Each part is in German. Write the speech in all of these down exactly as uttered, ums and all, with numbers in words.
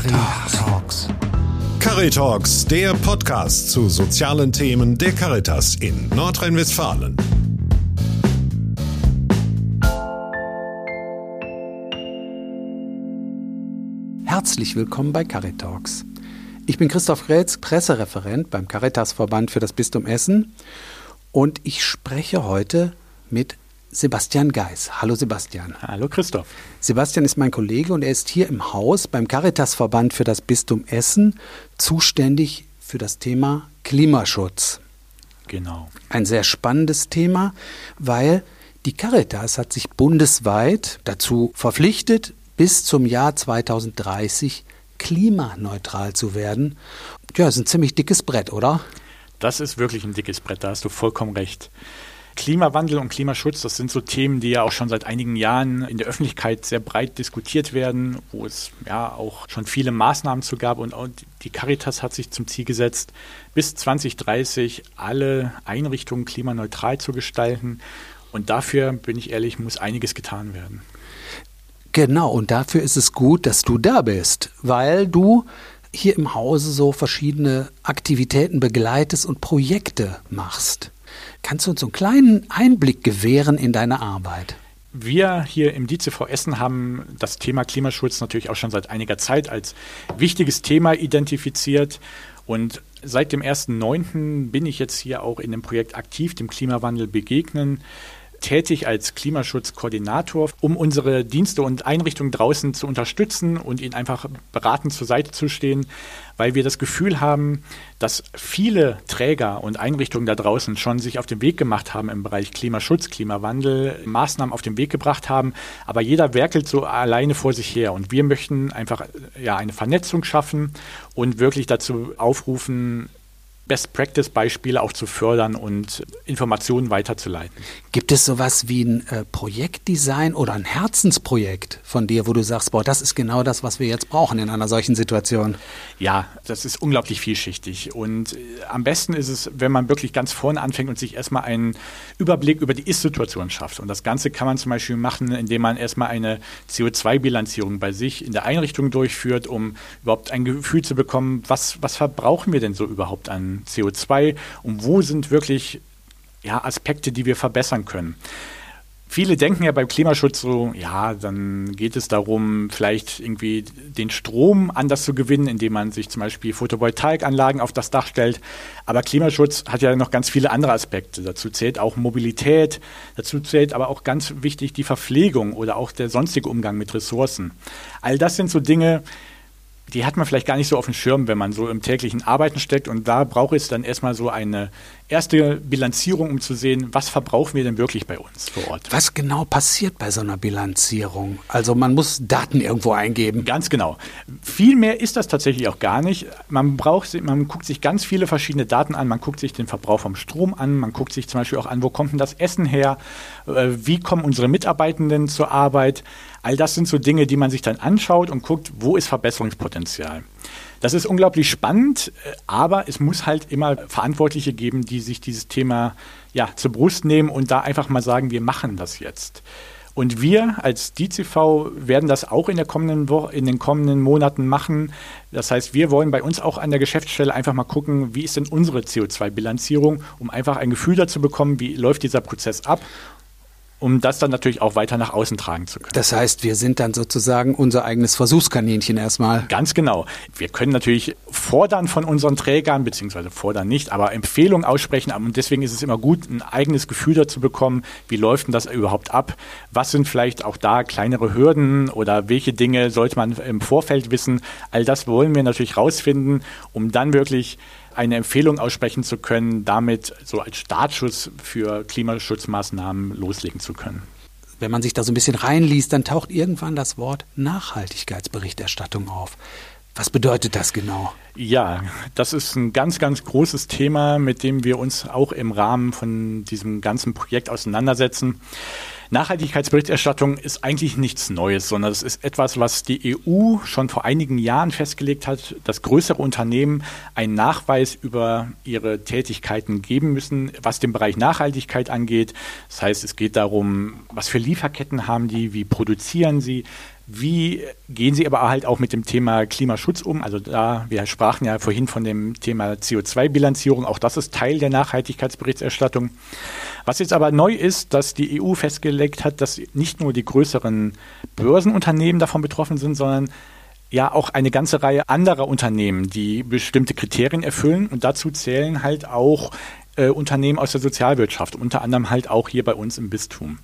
Caritalks. Caritalks, der Podcast zu sozialen Themen der Caritas in Nordrhein-Westfalen. Herzlich willkommen bei Caritalks. Ich bin Christoph Grätz, Pressereferent beim Caritasverband für das Bistum Essen und ich spreche heute mit Sebastian Geis. Hallo Sebastian. Hallo Christoph. Sebastian ist mein Kollege und er ist hier im Haus beim Caritasverband für das Bistum Essen zuständig für das Thema Klimaschutz. Genau. Ein sehr spannendes Thema, weil die Caritas hat sich bundesweit dazu verpflichtet, bis zum Jahr zweitausenddreißig klimaneutral zu werden. Ja, das ist ein ziemlich dickes Brett, oder? Das ist wirklich ein dickes Brett, da hast du vollkommen recht. Klimawandel und Klimaschutz, das sind so Themen, die ja auch schon seit einigen Jahren in der Öffentlichkeit sehr breit diskutiert werden, wo es ja auch schon viele Maßnahmen zu gab. Und auch die Caritas hat sich zum Ziel gesetzt, bis zwanzig dreißig alle Einrichtungen klimaneutral zu gestalten. Und dafür, bin ich ehrlich, muss einiges getan werden. Genau, und dafür ist es gut, dass du da bist, weil du hier im Hause so verschiedene Aktivitäten begleitest und Projekte machst. Kannst du uns so einen kleinen Einblick gewähren in deine Arbeit? Wir hier im D Z V Essen haben das Thema Klimaschutz natürlich auch schon seit einiger Zeit als wichtiges Thema identifiziert. Und seit dem ersten neunten bin ich jetzt hier auch in dem Projekt aktiv, dem Klimawandel begegnen, tätig als Klimaschutzkoordinator, um unsere Dienste und Einrichtungen draußen zu unterstützen und ihnen einfach beratend zur Seite zu stehen, weil wir das Gefühl haben, dass viele Träger und Einrichtungen da draußen schon sich auf den Weg gemacht haben im Bereich Klimaschutz, Klimawandel, Maßnahmen auf den Weg gebracht haben, aber jeder werkelt so alleine vor sich her und wir möchten einfach ja, eine Vernetzung schaffen und wirklich dazu aufrufen, Best-Practice-Beispiele auch zu fördern und Informationen weiterzuleiten. Gibt es sowas wie ein äh, Projektdesign oder ein Herzensprojekt von dir, wo du sagst, boah, das ist genau das, was wir jetzt brauchen in einer solchen Situation? Ja, das ist unglaublich vielschichtig und äh, am besten ist es, wenn man wirklich ganz vorne anfängt und sich erstmal einen Überblick über die Ist-Situation schafft. Und das Ganze kann man zum Beispiel machen, indem man erstmal eine C O zwei Bilanzierung bei sich in der Einrichtung durchführt, um überhaupt ein Gefühl zu bekommen, was, was verbrauchen wir denn so überhaupt an C O zwei und wo sind wirklich ja, Aspekte, die wir verbessern können. Viele denken ja beim Klimaschutz so, ja, dann geht es darum, vielleicht irgendwie den Strom anders zu gewinnen, indem man sich zum Beispiel Photovoltaikanlagen auf das Dach stellt. Aber Klimaschutz hat ja noch ganz viele andere Aspekte. Dazu zählt auch Mobilität, dazu zählt aber auch ganz wichtig die Verpflegung oder auch der sonstige Umgang mit Ressourcen. All das sind so Dinge, die hat man vielleicht gar nicht so auf dem Schirm, wenn man so im täglichen Arbeiten steckt. Und da braucht es dann erstmal so eine erste Bilanzierung, um zu sehen, was verbrauchen wir denn wirklich bei uns vor Ort. Was genau passiert bei so einer Bilanzierung? Also man muss Daten irgendwo eingeben. Ganz genau. Viel mehr ist das tatsächlich auch gar nicht. Man braucht, man guckt sich ganz viele verschiedene Daten an. Man guckt sich den Verbrauch vom Strom an. Man guckt sich zum Beispiel auch an, wo kommt denn das Essen her? Wie kommen unsere Mitarbeitenden zur Arbeit? All das sind so Dinge, die man sich dann anschaut und guckt, wo ist Verbesserungspotenzial. Das ist unglaublich spannend, aber es muss halt immer Verantwortliche geben, die sich dieses Thema ja, zur Brust nehmen und da einfach mal sagen, wir machen das jetzt. Und wir als D Z V werden das auch in, der kommenden Woche, in den kommenden Monaten machen. Das heißt, wir wollen bei uns auch an der Geschäftsstelle einfach mal gucken, wie ist denn unsere C O zwei Bilanzierung, um einfach ein Gefühl dazu bekommen, wie läuft dieser Prozess ab, um das dann natürlich auch weiter nach außen tragen zu können. Das heißt, wir sind dann sozusagen unser eigenes Versuchskaninchen erstmal. Ganz genau. Wir können natürlich fordern von unseren Trägern, beziehungsweise fordern nicht, aber Empfehlungen aussprechen. Und deswegen ist es immer gut, ein eigenes Gefühl dazu bekommen, wie läuft denn das überhaupt ab? Was sind vielleicht auch da kleinere Hürden oder welche Dinge sollte man im Vorfeld wissen? All das wollen wir natürlich rausfinden, um dann wirklich eine Empfehlung aussprechen zu können, damit so als Startschuss für Klimaschutzmaßnahmen loslegen zu können. Wenn man sich da so ein bisschen reinliest, dann taucht irgendwann das Wort Nachhaltigkeitsberichterstattung auf. Was bedeutet das genau? Ja, das ist ein ganz, ganz großes Thema, mit dem wir uns auch im Rahmen von diesem ganzen Projekt auseinandersetzen. Nachhaltigkeitsberichterstattung ist eigentlich nichts Neues, sondern es ist etwas, was die E U schon vor einigen Jahren festgelegt hat, dass größere Unternehmen einen Nachweis über ihre Tätigkeiten geben müssen, was den Bereich Nachhaltigkeit angeht. Das heißt, es geht darum, was für Lieferketten haben die, wie produzieren sie, Wie gehen Sie aber halt auch mit dem Thema Klimaschutz um? Also da, wir sprachen ja vorhin von dem Thema C O zwei Bilanzierung, auch das ist Teil der Nachhaltigkeitsberichterstattung. Was jetzt aber neu ist, dass die E U festgelegt hat, dass nicht nur die größeren Börsenunternehmen davon betroffen sind, sondern ja auch eine ganze Reihe anderer Unternehmen, die bestimmte Kriterien erfüllen. Und dazu zählen halt auch äh, Unternehmen aus der Sozialwirtschaft, unter anderem halt auch hier bei uns im Bistum.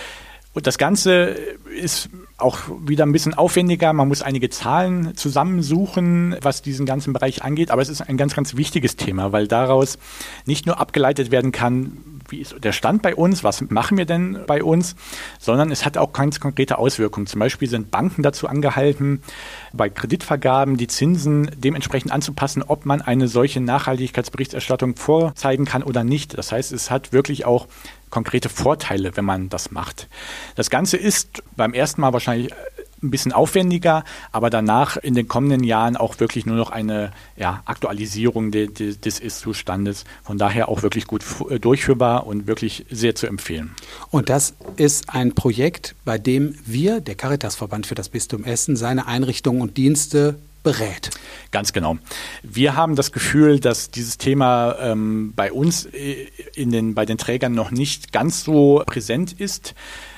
Und das Ganze ist auch wieder ein bisschen aufwendiger. Man muss einige Zahlen zusammensuchen, was diesen ganzen Bereich angeht. Aber es ist ein ganz, ganz wichtiges Thema, weil daraus nicht nur abgeleitet werden kann, wie ist der Stand bei uns, was machen wir denn bei uns, sondern es hat auch ganz konkrete Auswirkungen. Zum Beispiel sind Banken dazu angehalten, bei Kreditvergaben die Zinsen dementsprechend anzupassen, ob man eine solche Nachhaltigkeitsberichterstattung vorzeigen kann oder nicht. Das heißt, es hat wirklich auch konkrete Vorteile, wenn man das macht. Das Ganze ist beim ersten Mal wahrscheinlich ein bisschen aufwendiger, aber danach in den kommenden Jahren auch wirklich nur noch eine ja, Aktualisierung de, de, des Ist-Zustandes. Von daher auch wirklich gut durchführbar und wirklich sehr zu empfehlen. Und das ist ein Projekt, bei dem wir, der Caritasverband für das Bistum Essen, seine Einrichtungen und Dienste berät. Ganz genau. Wir haben das Gefühl, dass dieses Thema ähm, bei uns in den, bei den Trägern noch nicht ganz so präsent ist.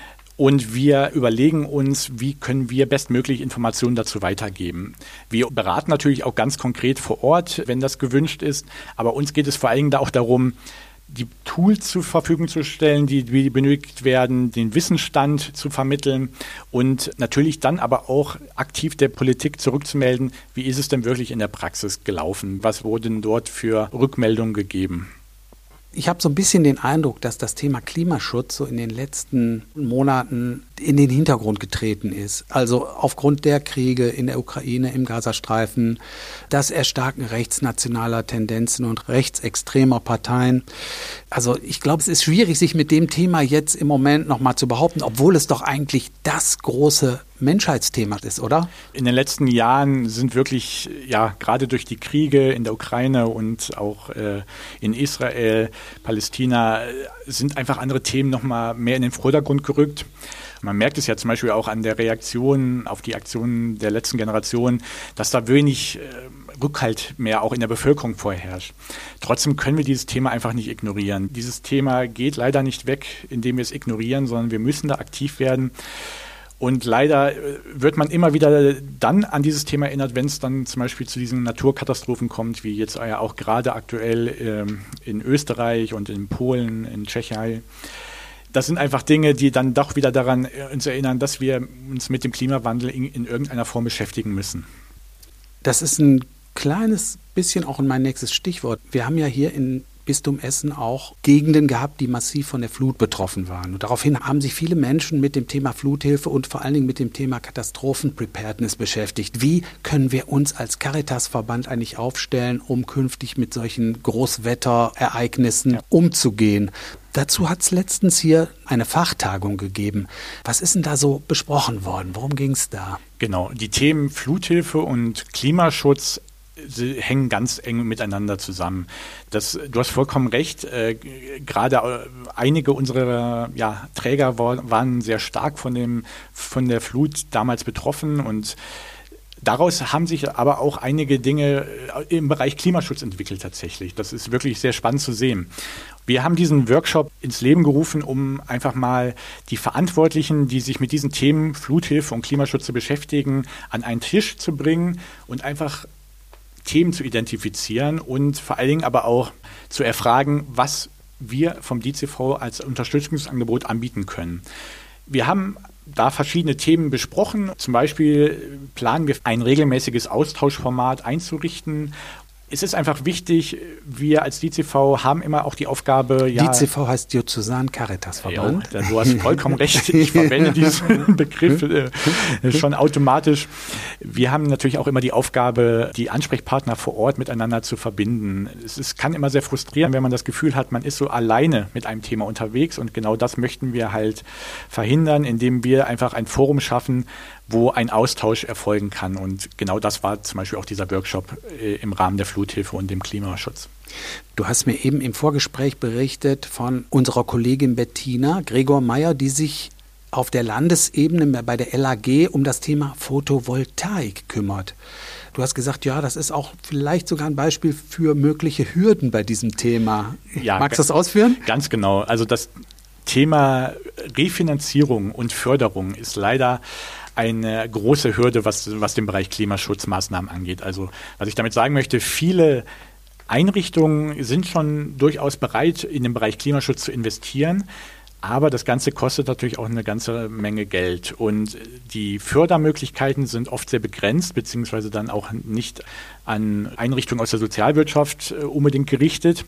Und wir überlegen uns, wie können wir bestmöglich Informationen dazu weitergeben. Wir beraten natürlich auch ganz konkret vor Ort, wenn das gewünscht ist. Aber uns geht es vor allem da auch darum, die Tools zur Verfügung zu stellen, die, die benötigt werden, den Wissensstand zu vermitteln und natürlich dann aber auch aktiv der Politik zurückzumelden, wie ist es denn wirklich in der Praxis gelaufen? Was wurden dort für Rückmeldungen gegeben? Ich habe so ein bisschen den Eindruck, dass das Thema Klimaschutz so in den letzten Monaten in den Hintergrund getreten ist. Also aufgrund der Kriege in der Ukraine, im Gazastreifen, das Erstarken rechtsnationaler Tendenzen und rechtsextremer Parteien. Also ich glaube, es ist schwierig, sich mit dem Thema jetzt im Moment nochmal zu behaupten, obwohl es doch eigentlich das große Menschheitsthema ist, oder? In den letzten Jahren sind wirklich, ja, gerade durch die Kriege in der Ukraine und auch äh, in Israel, Palästina, sind einfach andere Themen nochmal mehr in den Vordergrund gerückt. Man merkt es ja zum Beispiel auch an der Reaktion auf die Aktionen der letzten Generation, dass da wenig äh, Rückhalt mehr auch in der Bevölkerung vorherrscht. Trotzdem können wir dieses Thema einfach nicht ignorieren. Dieses Thema geht leider nicht weg, indem wir es ignorieren, sondern wir müssen da aktiv werden. Und leider wird man immer wieder dann an dieses Thema erinnert, wenn es dann zum Beispiel zu diesen Naturkatastrophen kommt, wie jetzt ja auch gerade aktuell ähm, in Österreich und in Polen, in Tschechien. Das sind einfach Dinge, die dann doch wieder daran uns erinnern, dass wir uns mit dem Klimawandel in, in irgendeiner Form beschäftigen müssen. Das ist ein kleines bisschen auch mein nächstes Stichwort. Wir haben ja hier in Bistum Essen auch Gegenden gehabt, die massiv von der Flut betroffen waren. Und daraufhin haben sich viele Menschen mit dem Thema Fluthilfe und vor allen Dingen mit dem Thema Katastrophenpreparedness beschäftigt. Wie können wir uns als Caritasverband eigentlich aufstellen, um künftig mit solchen Großwetterereignissen ja. umzugehen? Dazu hat es letztens hier eine Fachtagung gegeben. Was ist denn da so besprochen worden? Worum ging es da? Genau, die Themen Fluthilfe und Klimaschutz Sie hängen ganz eng miteinander zusammen. Das, du hast vollkommen recht. Äh, gerade einige unserer ja, Träger war, waren sehr stark von, dem, von der Flut damals betroffen und daraus haben sich aber auch einige Dinge im Bereich Klimaschutz entwickelt tatsächlich. Das ist wirklich sehr spannend zu sehen. Wir haben diesen Workshop ins Leben gerufen, um einfach mal die Verantwortlichen, die sich mit diesen Themen Fluthilfe und Klimaschutz beschäftigen, an einen Tisch zu bringen und einfach Themen zu identifizieren und vor allen Dingen aber auch zu erfragen, was wir vom D C V als Unterstützungsangebot anbieten können. Wir haben da verschiedene Themen besprochen. Zum Beispiel planen wir ein regelmäßiges Austauschformat einzurichten. Es ist einfach wichtig, wir als D C V haben immer auch die Aufgabe... Ja, D C V heißt Diözesan Caritasverband. Ja, du hast vollkommen recht. Ich verwende diesen Begriff äh, schon automatisch. Wir haben natürlich auch immer die Aufgabe, die Ansprechpartner vor Ort miteinander zu verbinden. Es ist, kann immer sehr frustrieren, wenn man das Gefühl hat, man ist so alleine mit einem Thema unterwegs. Und genau das möchten wir halt verhindern, indem wir einfach ein Forum schaffen, wo ein Austausch erfolgen kann. Und genau das war zum Beispiel auch dieser Workshop äh, im Rahmen der Fluthilfe und dem Klimaschutz. Du hast mir eben im Vorgespräch berichtet von unserer Kollegin Bettina Gregor Meyer, die sich auf der Landesebene bei der L A G um das Thema Photovoltaik kümmert. Du hast gesagt, ja, das ist auch vielleicht sogar ein Beispiel für mögliche Hürden bei diesem Thema. Ja, magst du das ausführen? Ganz genau. Also das Thema Refinanzierung und Förderung ist leider eine große Hürde, was, was den Bereich Klimaschutzmaßnahmen angeht. Also was ich damit sagen möchte, viele Einrichtungen sind schon durchaus bereit, in den Bereich Klimaschutz zu investieren. Aber das Ganze kostet natürlich auch eine ganze Menge Geld. Und die Fördermöglichkeiten sind oft sehr begrenzt, beziehungsweise dann auch nicht an Einrichtungen aus der Sozialwirtschaft unbedingt gerichtet.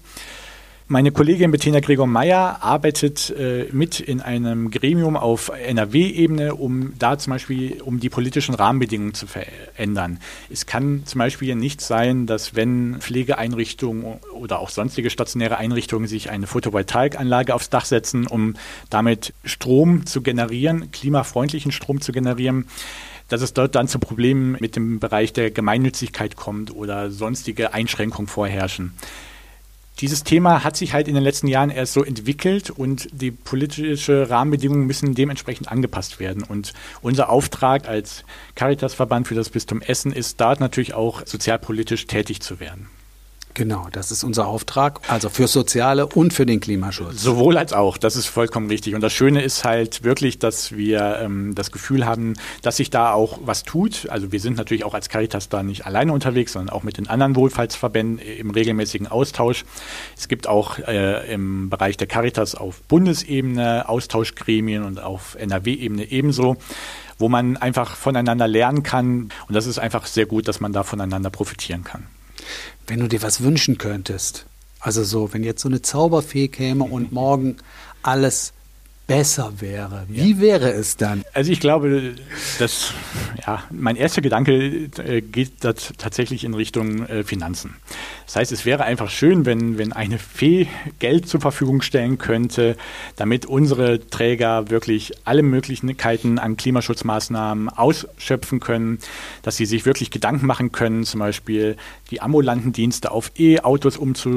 Meine Kollegin Bettina Gregor-Meyer arbeitet äh, mit in einem Gremium auf N R W-Ebene, um da zum Beispiel um die politischen Rahmenbedingungen zu verändern. Es kann zum Beispiel nicht sein, dass wenn Pflegeeinrichtungen oder auch sonstige stationäre Einrichtungen sich eine Photovoltaikanlage aufs Dach setzen, um damit Strom zu generieren, klimafreundlichen Strom zu generieren, dass es dort dann zu Problemen mit dem Bereich der Gemeinnützigkeit kommt oder sonstige Einschränkungen vorherrschen. Dieses Thema hat sich halt in den letzten Jahren erst so entwickelt und die politischen Rahmenbedingungen müssen dementsprechend angepasst werden. Und unser Auftrag als Caritasverband für das Bistum Essen ist, dort natürlich auch sozialpolitisch tätig zu werden. Genau, das ist unser Auftrag, also für Soziale und für den Klimaschutz. Sowohl als auch, das ist vollkommen richtig. Und das Schöne ist halt wirklich, dass wir ähm, das Gefühl haben, dass sich da auch was tut. Also wir sind natürlich auch als Caritas da nicht alleine unterwegs, sondern auch mit den anderen Wohlfahrtsverbänden im regelmäßigen Austausch. Es gibt auch äh, im Bereich der Caritas auf Bundesebene Austauschgremien und auf N R W-Ebene ebenso, wo man einfach voneinander lernen kann. Und das ist einfach sehr gut, dass man da voneinander profitieren kann. Wenn du dir was wünschen könntest, also so, wenn jetzt so eine Zauberfee käme und morgen alles besser wäre, wie ja. wäre es dann? Also ich glaube, dass ja, mein erster Gedanke äh, geht das tatsächlich in Richtung äh, Finanzen. Das heißt, es wäre einfach schön, wenn, wenn eine Fee Geld zur Verfügung stellen könnte, damit unsere Träger wirklich alle Möglichkeiten an Klimaschutzmaßnahmen ausschöpfen können, dass sie sich wirklich Gedanken machen können, zum Beispiel die ambulanten Dienste auf E-Autos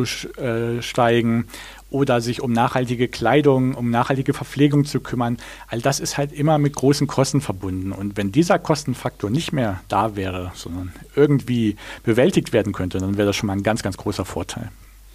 umzusteigen, oder sich um nachhaltige Kleidung, um nachhaltige Verpflegung zu kümmern. All das ist halt immer mit großen Kosten verbunden. Und wenn dieser Kostenfaktor nicht mehr da wäre, sondern irgendwie bewältigt werden könnte, dann wäre das schon mal ein ganz, ganz großer Vorteil.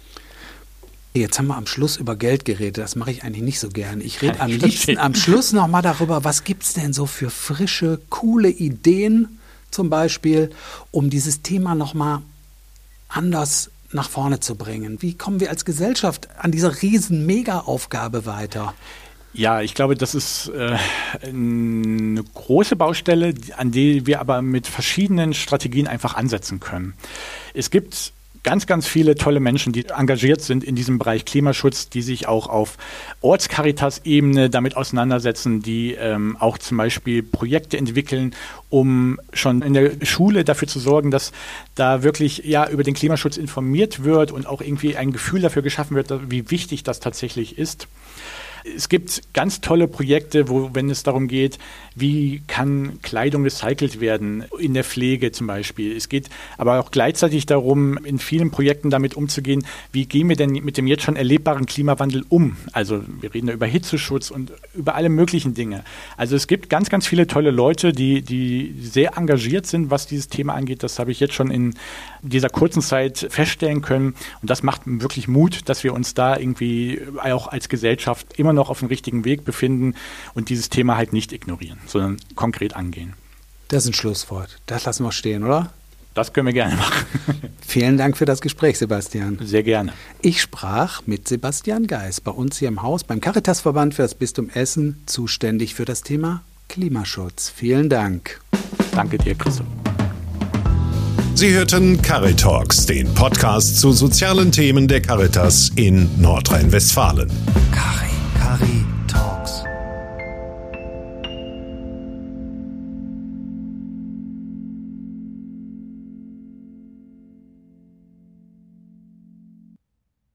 Jetzt haben wir am Schluss über Geld geredet. Das mache ich eigentlich nicht so gern. Ich rede am liebsten am Schluss nochmal darüber, was gibt es denn so für frische, coole Ideen zum Beispiel, um dieses Thema nochmal anders nach vorne zu bringen. Wie kommen wir als Gesellschaft an dieser riesen Mega-Aufgabe weiter? Ja, ich glaube, das ist äh, eine große Baustelle, an die wir aber mit verschiedenen Strategien einfach ansetzen können. Es gibt ganz, ganz viele tolle Menschen, die engagiert sind in diesem Bereich Klimaschutz, die sich auch auf Ortscaritas-Ebene damit auseinandersetzen, die ähm, auch zum Beispiel Projekte entwickeln, um schon in der Schule dafür zu sorgen, dass da wirklich ja über den Klimaschutz informiert wird und auch irgendwie ein Gefühl dafür geschaffen wird, wie wichtig das tatsächlich ist. Es gibt ganz tolle Projekte, wo, wenn es darum geht, wie kann Kleidung recycelt werden, in der Pflege zum Beispiel. Es geht aber auch gleichzeitig darum, in vielen Projekten damit umzugehen, wie gehen wir denn mit dem jetzt schon erlebbaren Klimawandel um? Also wir reden da über Hitzeschutz und über alle möglichen Dinge. Also es gibt ganz, ganz viele tolle Leute, die, die sehr engagiert sind, was dieses Thema angeht. Das habe ich jetzt schon in dieser kurzen Zeit feststellen können. Und das macht wirklich Mut, dass wir uns da irgendwie auch als Gesellschaft immer noch auf dem richtigen Weg befinden und dieses Thema halt nicht ignorieren, sondern konkret angehen. Das ist ein Schlusswort. Das lassen wir stehen, oder? Das können wir gerne machen. Vielen Dank für das Gespräch, Sebastian. Sehr gerne. Ich sprach mit Sebastian Geis, bei uns hier im Haus, beim Caritasverband für das Bistum Essen, zuständig für das Thema Klimaschutz. Vielen Dank. Danke dir, Christoph. Sie hörten Caritalks, den Podcast zu sozialen Themen der Caritas in Nordrhein-Westfalen. Cari, Cari.